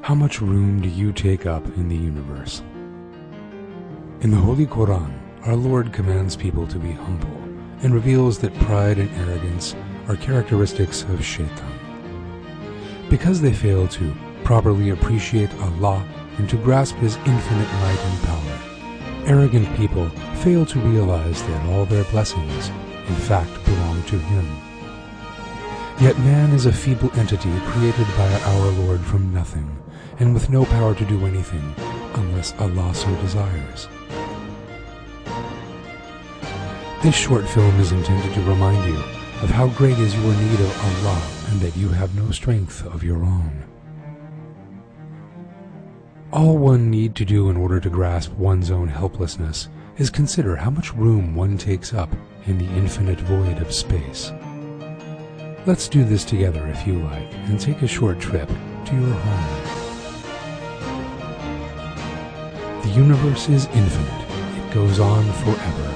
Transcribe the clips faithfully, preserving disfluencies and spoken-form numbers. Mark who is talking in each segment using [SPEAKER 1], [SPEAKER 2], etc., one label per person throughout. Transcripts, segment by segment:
[SPEAKER 1] How much room do you take up in the universe? In the Holy Quran, our Lord commands people to be humble and reveals that pride and arrogance are characteristics of Shaitan. Because they fail to properly appreciate Allah and to grasp His infinite might and power, arrogant people fail to realize that all their blessings, in fact, belong to Him. Yet man is a feeble entity created by our Lord from nothing, and with no power to do anything unless Allah so desires. This short film is intended to remind you of how great is your need of Allah and that you have no strength of your own. All one need to do in order to grasp one's own helplessness is consider how much room one takes up in the infinite void of space. Let's do this together if you like, and take a short trip to your home. The universe is infinite. It goes on forever.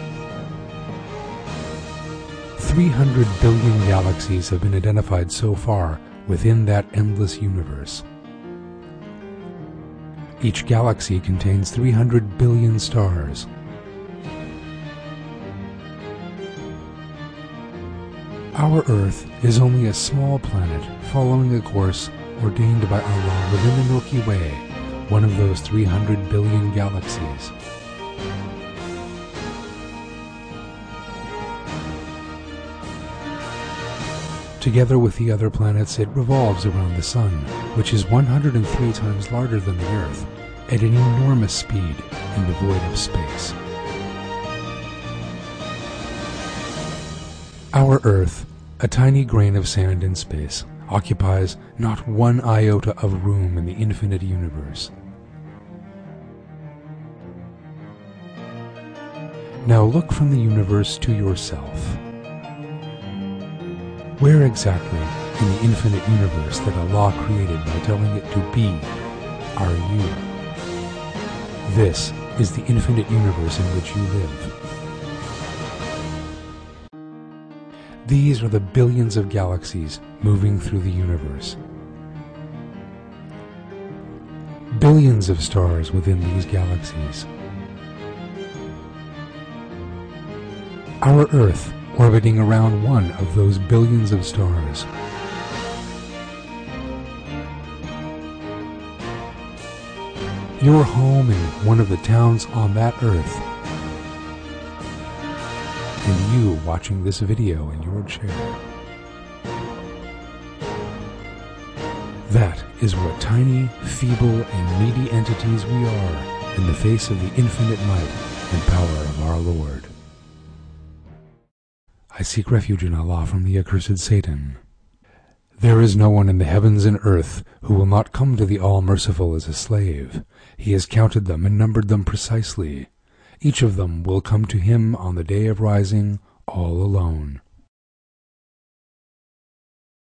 [SPEAKER 1] three hundred billion galaxies have been identified so far within that endless universe. Each galaxy contains three hundred billion stars. Our Earth is only a small planet following a course ordained by Allah within the Milky Way, one of those three hundred billion galaxies. Together with the other planets, it revolves around the Sun, which is one hundred three times larger than the Earth, at an enormous speed in the void of space. Our Earth, a tiny grain of sand in space, occupies not one iota of room in the infinite universe. Now look from the universe to yourself. Where exactly in the infinite universe that Allah created by telling it to be are you? This is the infinite universe in which you live. These are the billions of galaxies moving through the universe. Billions of stars within these galaxies. Our Earth orbiting around one of those billions of stars. Your home in one of the towns on that Earth. And you watching this video in your chair. That is what tiny, feeble, and needy entities we are in the face of the infinite might and power of our Lord. I seek refuge in Allah from the accursed Satan. There is no one in the heavens and earth who will not come to the All-Merciful as a slave. He has counted them and numbered them precisely. Each of them will come to him on the day of rising, all alone.